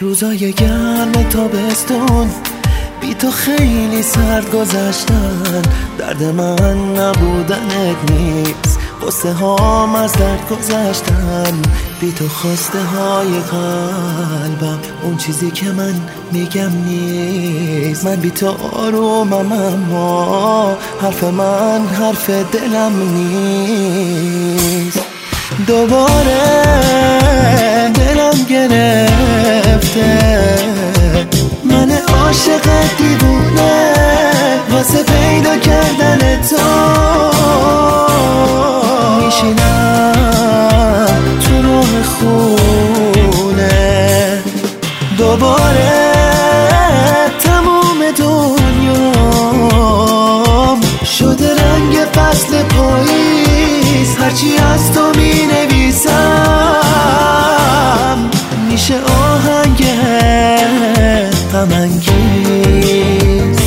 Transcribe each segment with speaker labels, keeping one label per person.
Speaker 1: روزای گرم تابستون بی تو خیلی سرد گذشتن. درد من نبودنت نیست، قصه هام از درد گذشتن. بی تو خواسته های قلبم اون چیزی که من میگم نیست. من بی تو آرومم اما حرف من حرف دلم نیست. دوباره دلم گرفته، من عاشق دیوونه واسه پیدا کردن تو. میشینم تو راه خونه، دوباره تموم دنیام شده رنگ فصل پاییز. هرچی از تو می نویسم میشه آهنگ غم انگیز.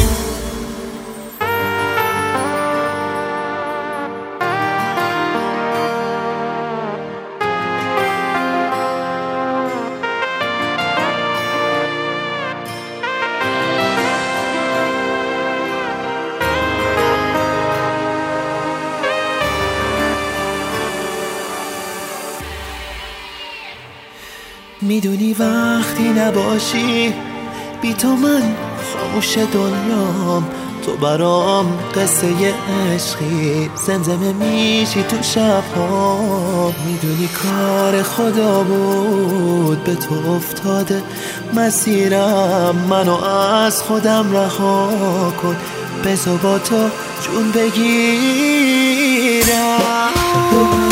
Speaker 1: میدونی وقتی نباشی بی تو من خاموش دنیام. تو برام قصه عشقی، زمزمه میشی تو شبها. میدونی کار خدا بود به تو افتاده مسیرم. منو از خودم رها کن، بذار با تو جون بگیرم.